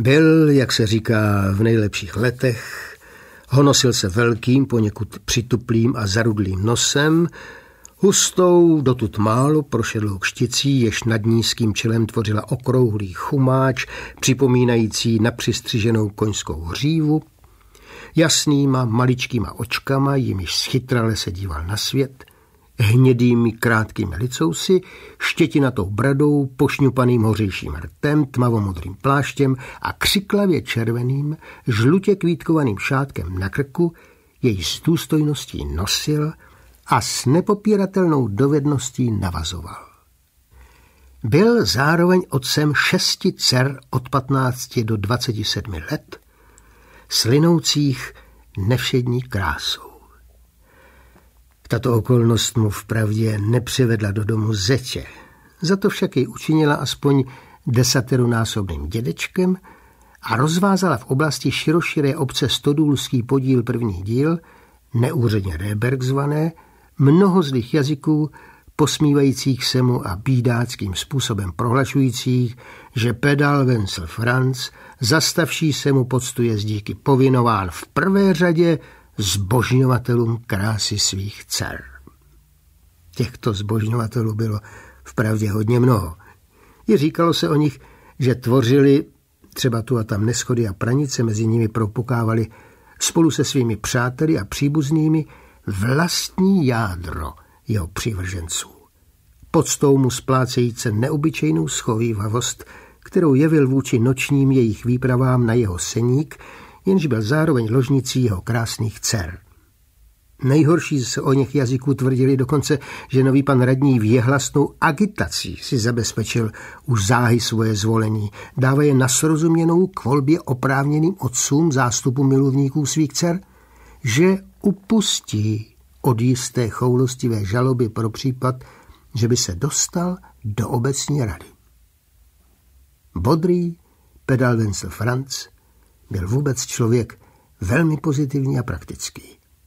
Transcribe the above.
Byl, jak se říká, v nejlepších letech, honosil se velkým, poněkud přituplým a zarudlým nosem, hustou, dotud málo prošedlou kšticí, jež nad nízkým čelem tvořila okrouhlý chumáč, připomínající napřistřiženou koňskou hřívu, jasnýma maličkýma očkama, jimiž schytrale se díval na svět, hnědými krátkými licousy, štětinatou bradou, pošňupaným hořejším rtem, tmavomodrým pláštěm a křiklavě červeným, žlutě kvítkovaným šátkem na krku, jej s důstojností nosil a s nepopíratelnou dovedností navazoval. Byl zároveň otcem 6 dcer od 15 do 27 let, slynoucích nevšední krásou. Tato okolnost mu vpravdě nepřivedla do domu zetě, za to však jej učinila aspoň 10násobným dědečkem a rozvázala v oblasti široširé obce Stodůlský podíl první díl, neúředně Réberg zvané, mnoho zlých jazyků, posmívajících se mu a bídáckým způsobem prohlašujících, že pedal Wenzel Franz, zastavší se mu poctu jezdíky, povinován v prvé řadě zbožňovatelům krásy svých dcer. Těchto zbožňovatelů bylo vpravdě hodně mnoho. I říkalo se o nich, že tvořili, třeba tu a tam neschody a pranice mezi nimi propukávali spolu se svými přáteli a příbuznými vlastní jádro jeho přivrženců. Poctou mu splácejíce neobyčejnou schovívavost, kterou jevil vůči nočním jejich výpravám na jeho seník, jenž byl zároveň ložnicí jeho krásných dcer. Nejhorší se o něch jazyků tvrdili dokonce, že nový pan radní věhlasnou agitací si zabezpečil už záhy svoje zvolení, dávaje na srozuměnou k volbě oprávněným otcům zástupu milovníků svých dcer, že upustí od jisté choulostivé žaloby pro případ, že by se dostal do obecní rady. Bodrý pedal Wenzel Franz byl vůbec člověk velmi pozitivní a praktický.